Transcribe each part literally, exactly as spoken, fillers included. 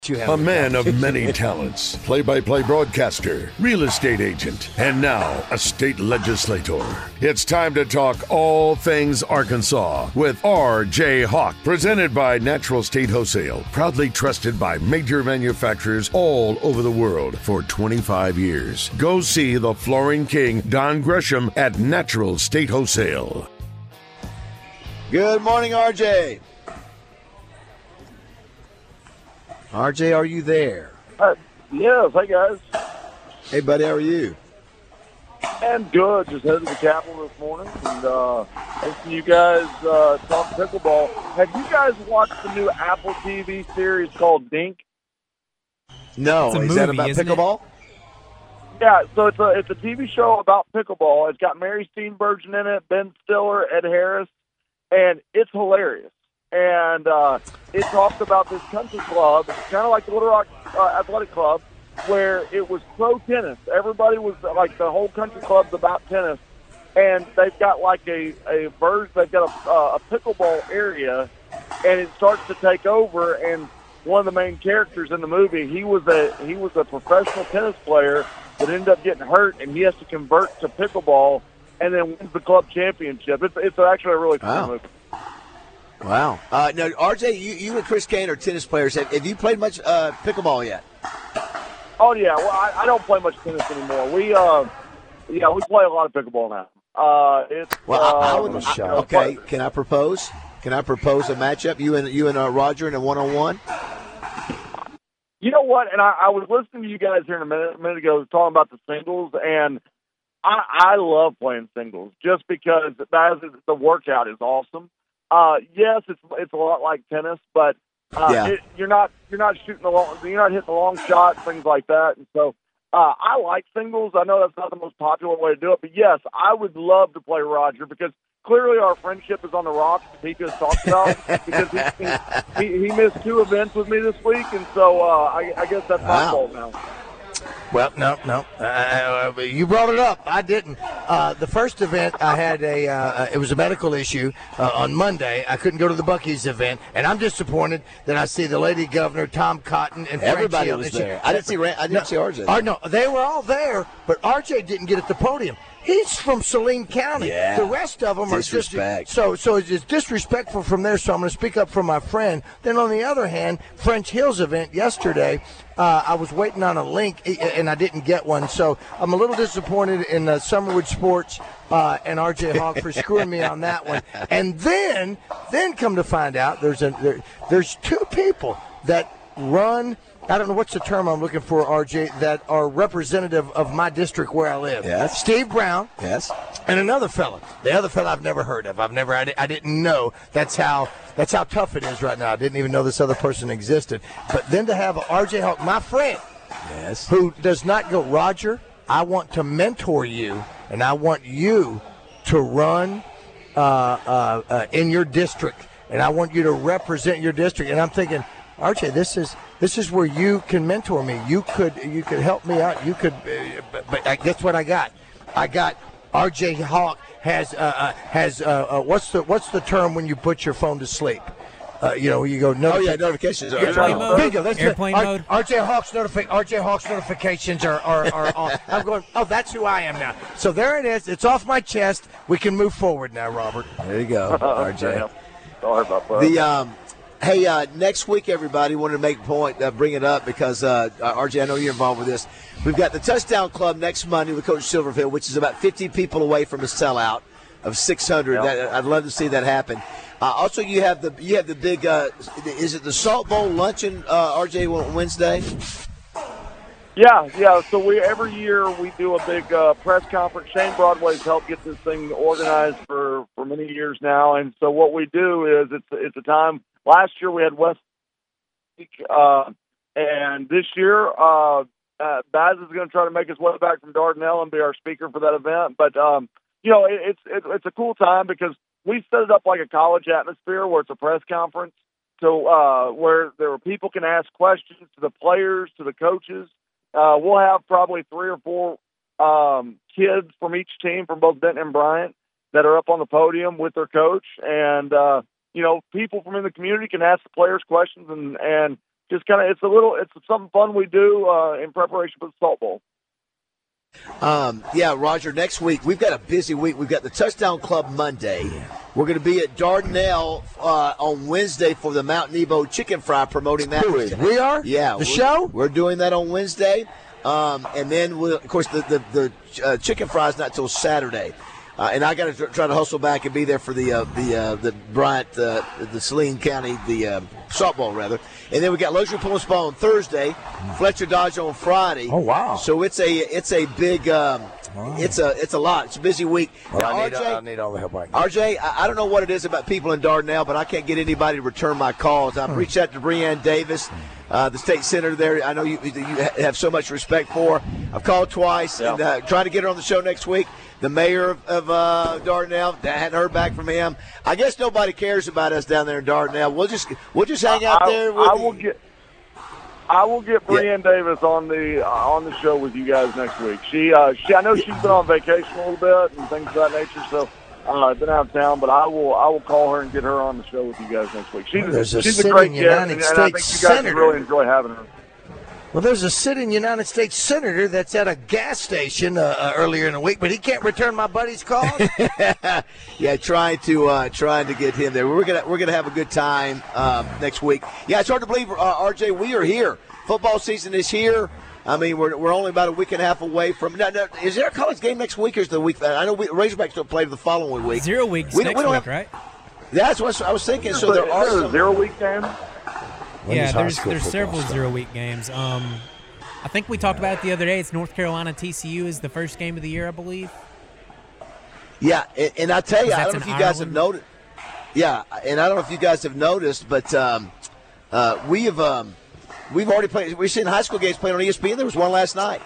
A man of many talents, play-by-play broadcaster, real estate agent, and now a state legislator. It's time to talk all things Arkansas with R J Hawk, presented by Natural State Wholesale, proudly trusted by major manufacturers all over the world for twenty-five years. Go see the Flooring King, Don Gresham, at Natural State Wholesale. Good morning, R J. R J, are you there? Uh, yes, hey guys. Hey, buddy, how are you? I'm good. Just headed to the Capitol this morning and uh, listening to you guys uh, talk pickleball. Have you guys watched the new Apple T V series called Dink? No, It's a is movie, that about isn't it? pickleball? Yeah, so it's a it's a T V show about pickleball. It's got Mary Steenburgen in it, Ben Stiller, Ed Harris, and it's hilarious. And uh, it talks about this country club, kind of like the Little Rock uh, Athletic Club, where it was pro tennis. Everybody was like, the whole country club's about tennis, and they've got like a a version. They've got a, uh, a pickleball area, and it starts to take over. And one of the main characters in the movie, he was a he was a professional tennis player that ended up getting hurt, and he has to convert to pickleball, and then wins the club championship. It's it's actually a really fun Wow. movie. Wow. Uh, now, R J, you, you and Chris Kane are tennis players. Have, have you played much uh, pickleball yet? Oh yeah, well I, I don't play much tennis anymore. We uh, yeah, we play a lot of pickleball now. Uh, it's Well, I, I uh, would. you know, Okay, can I propose? Can I propose a matchup? You and you and uh, Roger in a one-on-one. You know what? And I, I was listening to you guys here in a minute, a minute ago talking about the singles, and I, I love playing singles just because that is, the workout is awesome. Uh, yes, it's it's a lot like tennis, but uh, Yeah. it, you're not you're not shooting the long, you're not hitting the long shots, things like that. And so uh, I like singles. I know that's not the most popular way to do it, but yes, I would love to play Roger because clearly our friendship is on the rocks. As he just talked about because he, he he missed two events with me this week, and so uh, I, I guess that's my Wow. fault now. Well, no, no. Uh, you brought it up. I didn't. Uh, the first event, I had a. Uh, it was a medical issue uh, on Monday. I couldn't go to the Buc-ee's event, and I'm disappointed that I see the lady governor, Tom Cotton, and French Everybody Hill, was and she- there. I didn't see. Ran- I didn't No, see R J. uh, no, they were all there, but R J didn't get at the podium. He's from Saline County. Yeah. The rest of them are Disrespect. just so so. It's disrespectful from there. So I'm going to speak up for my friend. Then on the other hand, French Hill's event yesterday, uh, I was waiting on a link and I didn't get one. So I'm a little disappointed in uh, Summerwood Sports uh, and R J Hogg for screwing me on that one. And then then come to find out, there's a there, there's two people that run. I don't know what's the term I'm looking for, R J, that are representative of my district where I live. Yes. Steve Brown. Yes. And another fella. The other fella I've never heard of. I've never, I, di- I didn't know. That's how that's how tough it is right now. I didn't even know this other person existed. But then to have R J Hawk, my friend, Yes. who does not go, Roger, I want to mentor you, and I want you to run uh, uh, uh, in your district, and I want you to represent your district. And I'm thinking, R J, this is this is where you can mentor me. You could you could help me out. You could, uh, but, but I, that's what I got. I got R J Hawk has uh, uh, has uh, uh, what's the what's the term when you put your phone to sleep? Uh, you know, you go no. Oh yeah, notifications. Are Airplane mode. Bingo, that's Airplane it. mode. R J Hawk's notifi- R J Hawk's notifications are, are, are on. I'm going, oh, that's who I am now. So there it is. It's off my chest. We can move forward now, Robert. There you go, R J. Sorry about that. The um, hey, uh, next week, everybody wanted to make a point, uh, bring it up because uh, R J, I know you're involved with this. We've got the Touchdown Club next Monday with Coach Silverfield, which is about fifty people away from a sellout of six hundred. Yep. That, I'd love to see that happen. Uh, also, you have the you have the big. Uh, is it the Salt Bowl luncheon, uh, R J, on Wednesday? Yeah, yeah. So we every year we do a big uh, press conference. Shane Broadway's helped get this thing organized for, for many years now, and so what we do is it's it's a time. Last year we had West, uh, and this year uh, uh, Baz is going to try to make his way back from Dardanelle and be our speaker for that event. But um, you know, it, it's it, it's a cool time because we set it up like a college atmosphere where it's a press conference, so uh, where there are people can ask questions to the players, to the coaches. Uh, we'll have probably three or four um, kids from each team, from both Benton and Bryant, that are up on the podium with their coach. And, uh, you know, people from in the community can ask the players questions and, and just kind of it's a little it's something fun we do uh, in preparation for the Salt Bowl. Um, yeah, Roger, next week, we've got a busy week. We've got the Touchdown Club Monday. We're going to be at Dardanelle uh, on Wednesday for the Mount Nebo Chicken Fry, promoting that. We are? Yeah. The show? We're doing that on Wednesday. Um, and then, we'll, of course, the, the, the uh, Chicken Fry is not till Saturday. Uh, and I got to try to hustle back and be there for the uh, the uh, the Bryant, uh, the Saline County, the uh, softball rather. And then we got Luxury Pull and Spa on Thursday, Fletcher Dodge on Friday. Oh wow! So it's a it's a big um, wow. it's a it's a lot. It's a busy week. Well, now, I, need, R J, I need all the help I can. R J, I, I don't know what it is about people in Dardanelle, but I can't get anybody to return my calls. I've hmm. reached out to Breanne Davis, uh, the state senator there. I know you you have so much respect for. I've called twice yeah. and uh, trying to get her on the show next week. The mayor of, of uh, Dardanelle, I hadn't heard back from him. I guess nobody cares about us down there in Dardanelle. We'll just we'll just hang out I, there. With I will get I will get Breanne yeah. Davis on the uh, on the show with you guys next week. She uh, she I know she's been on vacation a little bit and things of that nature, so uh, been out of town. But I will I will call her and get her on the show with you guys next week. She's well, a, a she's a great kid, and, and I think you guys Senator. will really enjoy having her. Well, there's a sitting United States Senator that's at a gas station uh, uh, earlier in the week, but he can't return my buddy's call. yeah, trying to uh, trying to get him there. We're gonna we're gonna have a good time um, next week. Yeah, it's hard to believe, uh, R J, we are here. Football season is here. I mean, we're we're only about a week and a half away from. No, no, is there a college game next week, or is the week? I know we, Razorbacks don't play the following week. Zero weeks we next we don't week, have, right? That's what I was thinking. So there are some zero week games. Yeah, there's there's several zero week games. Um. I think we talked about it the other day. It's North Carolina T C U is the first game of the year, I believe. Yeah, and, and I tell you, I don't know if you guys Ireland. have noticed. Yeah, and I don't know if you guys have noticed, but um, uh, we have um, we've already played. We've seen high school games played on E S P N. There was one last night,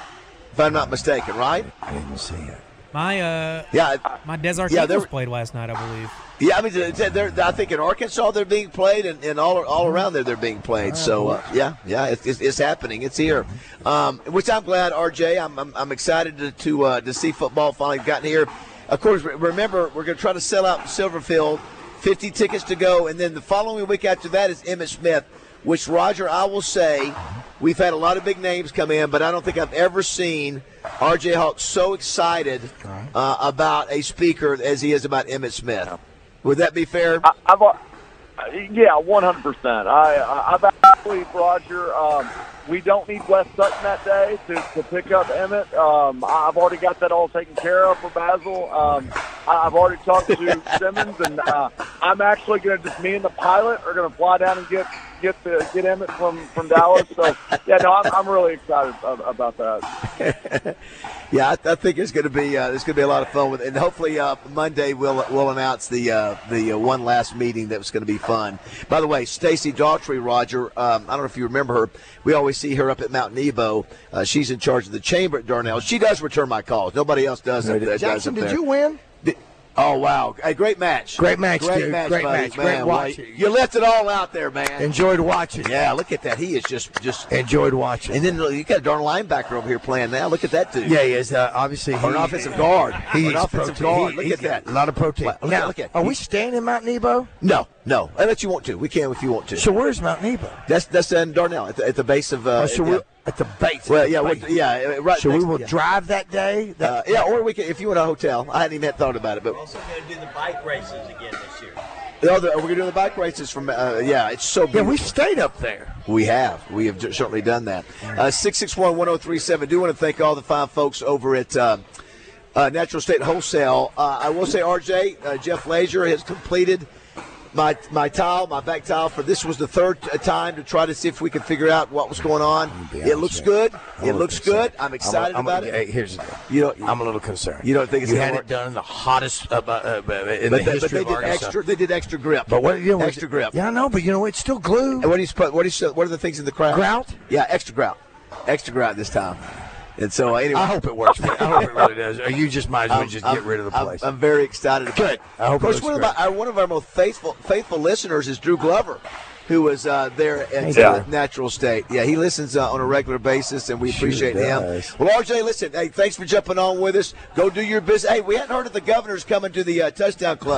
if I'm not mistaken, right? I didn't see it. My uh, yeah, my Desert yeah, Eagles played last night, I believe. Yeah, I mean, they're, they're, I think in Arkansas they're being played, and, and all all around there they're being played. So uh, yeah, yeah, it's, it's, it's happening. It's here, um, which I'm glad, R J. I'm I'm, I'm excited to to, uh, to see football finally gotten here. Of course, remember we're going to try to sell out Silverfield, fifty tickets to go, and then the following week after that is Emmitt Smith, which, Roger, I will say, we've had a lot of big names come in, but I don't think I've ever seen R J Hawk so excited uh, about a speaker as he is about Emmitt Smith. Would that be fair? I, I've, uh, yeah, one hundred percent. I, I, I've actually, Roger, um, we don't need Wes Sutton that day to, to pick up Emmitt. Um, I've already got that all taken care of for Basil. Um, I, I've already talked to Simmons, and uh, I'm actually going to just, me and the pilot are going to fly down and get get the, get Emmitt from, from Dallas. So, yeah, no, I'm, I'm really excited about that. Yeah, I, I think it's going to be uh, it's going to be a lot of fun with, and hopefully uh, Monday we'll we'll announce the uh, the uh, one last meeting that was going to be fun. By the way, Stacy Daughtry, Roger, um, I don't know if you remember her. We always see her up at Mount Nebo. Uh, she's in charge of the chamber at Dardanelle. She does return my calls. Nobody else does. No, it, Jackson, does up did there. you win? Did, oh wow, a great match. Great match, great dude. match, Great buddy. match. Man, Great watching. Well, you left it all out there, man. Enjoyed watching. Yeah, look at that. He is just just enjoyed watching. And then you got a darn linebacker over here playing now. Look at that dude. Yeah, he is. Uh, obviously, or an offensive guard. He's an offensive protein. guard. He, look he, at that. A lot of protein. Look, now, look at, are he, we staying in Mount Nebo? No, no. Unless you want to. We can if you want to. So where's Mount Nebo? That's that's in Dardanelle at the, at the base of. Uh, oh, so at, we're at the base. Well, yeah, base. yeah, right. So next, we will yeah. drive that day. That, uh, yeah, or we can if you want a hotel. I hadn't even thought about it, but we're also going to do the bike races again this year. Oh, the, we're going to do the bike races from. Uh, yeah, it's so beautiful. Yeah, we stayed up there. We have. We have certainly done that. Uh, six six one, one oh three seven. Do want to thank all the fine folks over at uh, uh, Natural State Wholesale. Uh, I will say, R J, uh, Jeff Lazier has completed my my tile, my back tile for this was the third time to try to see if we could figure out what was going on. It looks good. It looks good. I'm excited I'm a, I'm about a, it. Hey, here's the thing. You know, I'm a little concerned. You don't think it's you gonna had work? it done in the hottest uh, uh, uh, in but the they, history but they of did Arkansas. extra. They did extra grip. But what? You know, extra grip. Yeah, I know, but you know, it's still glue. And what do you put? What do you? What are the things in the grout? Grout? Yeah, extra grout. Extra grout this time. And so, uh, anyway. I hope it works. I hope it really does. Or you just might as well I'm, just I'm, get rid of the place. I'm, I'm very excited about Good. it. I hope of course, it one, looks of our, one of our most faithful faithful listeners is Drew Glover, who was uh, there at Yeah. uh, Natural State. Yeah, he listens uh, on a regular basis, and we Sure appreciate does. him. Well, R J, listen, hey, thanks for jumping on with us. Go do your business. Hey, we hadn't heard of the Governors coming to the uh, Touchdown Club.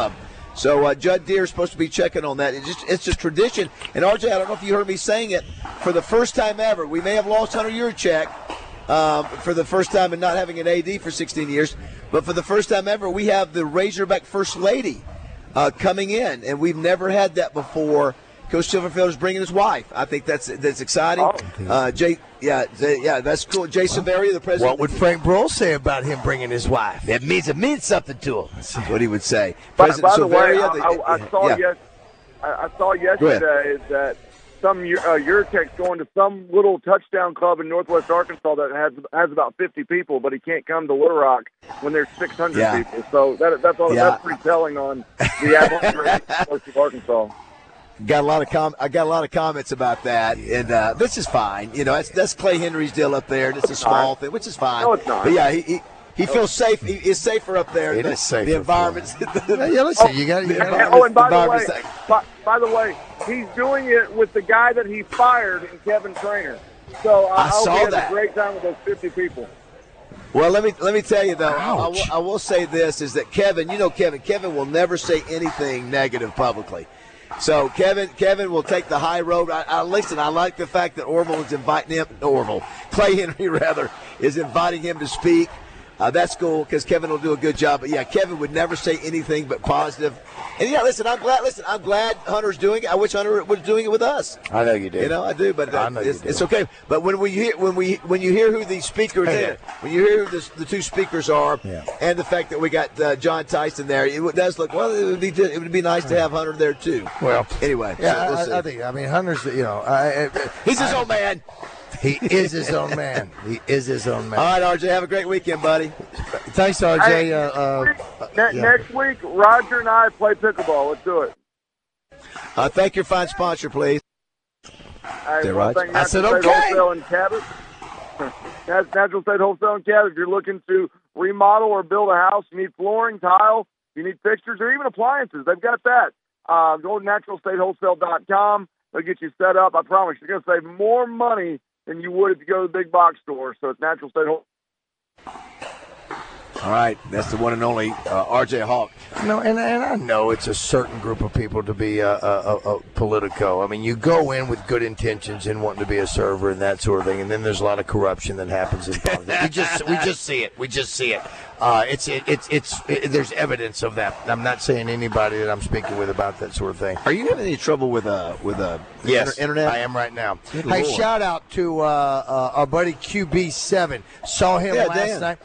So uh, Judd Deere is supposed to be checking on that. It's just it's just tradition. And R J, I don't know if you heard me saying it. For the first time ever, we may have lost Hunter Yurchek um, for the first time and not having an A D for sixteen years. But for the first time ever, we have the Razorback First Lady uh, coming in, and we've never had that before. Coach Silverfield is bringing his wife. I think that's that's exciting. Uh, Jay, yeah, yeah, that's cool. Jay Severia, the president. What would Frank Brohl say about him bringing his wife? It means it means something to him. That's what he would say. By, President by the way, Severia, I, the, I, I saw yeah. yes, I, I saw yesterday that some uh, Yurchek's going to some little touchdown club in Northwest Arkansas that has has about fifty people, but he can't come to Little Rock when there's six hundred yeah. people. So that, that's all. Yeah. That's pretty telling on the atmosphere of Arkansas. Got a lot of com- I got a lot of comments about that, and uh, this is fine. You know, that's that's Clay Henry's deal up there. It's a small thing, which is fine. No, it's not. But yeah, he he, he feels safe. He is safer up there. It the, is safer. The environment's. yeah, yeah, listen, you got. And, oh, and by the way, by, by the way, he's doing it with the guy that he fired in Kevin Trainer. So uh, I I hope saw he has that. a great time with those fifty people. Well, let me let me tell you though. I, I, Ouch. will, I will say this: is that Kevin? You know, Kevin. Kevin will never say anything negative publicly. So Kevin, Kevin will take the high road. I, I listen. I like the fact that Orville is inviting him. Orville, Clay Henry rather, is inviting him to speak. Uh, that's cool because Kevin will do a good job. But yeah, Kevin would never say anything but positive. And yeah, listen, I'm glad. Listen, I'm glad Hunter's doing it. I wish Hunter was doing it with us. I know you do. You know, I do. But uh, I know it's, you do. it's okay. But when we hear when we when you hear who these speakers Hey, are, when you hear who this, the two speakers are, Yeah. and the fact that we got uh, John Tyson there, it does look well. It would be it would be nice to have Hunter there too. Well, anyway, yeah, so we'll I, see. I think. I mean, Hunter's. You know, I, I, he's his I- own man. He is his own man. He is his own man. All right, R J, have a great weekend, buddy. Thanks, R J. Hey, Uh, uh, ne- yeah. Next week, Roger and I play pickleball. Let's do it. Uh, thank your fine sponsor, please. Hey, There, well, Raj? thank I said, Natural State okay. Wholesale in Cabot. That's Natural State Wholesale in Cabot. If you're looking to remodel or build a house, you need flooring, tile, you need fixtures, or even appliances, they've got that. Uh, go to natural state wholesale dot com. They'll get you set up. I promise you're going to save more money than you would if you go to the big box store. So it's Natural State Wholesale. All right, that's the one and only uh, R J Hawk. No, and, and I know it's a certain group of people to be a, a, a, a Politico. I mean, you go in with good intentions and wanting to be a server and that sort of thing, and then there's a lot of corruption that happens in politics. we just we just see it. We just see it. Uh, it's it, it's it's it, there's evidence of that. I'm not saying anybody that I'm speaking with about that sort of thing. Are you having any trouble with uh with uh Yes, inter- internet? I am right now. Good hey, Lord. shout out to uh, uh, our buddy Q B seven. Saw him Yeah, last Dan. night.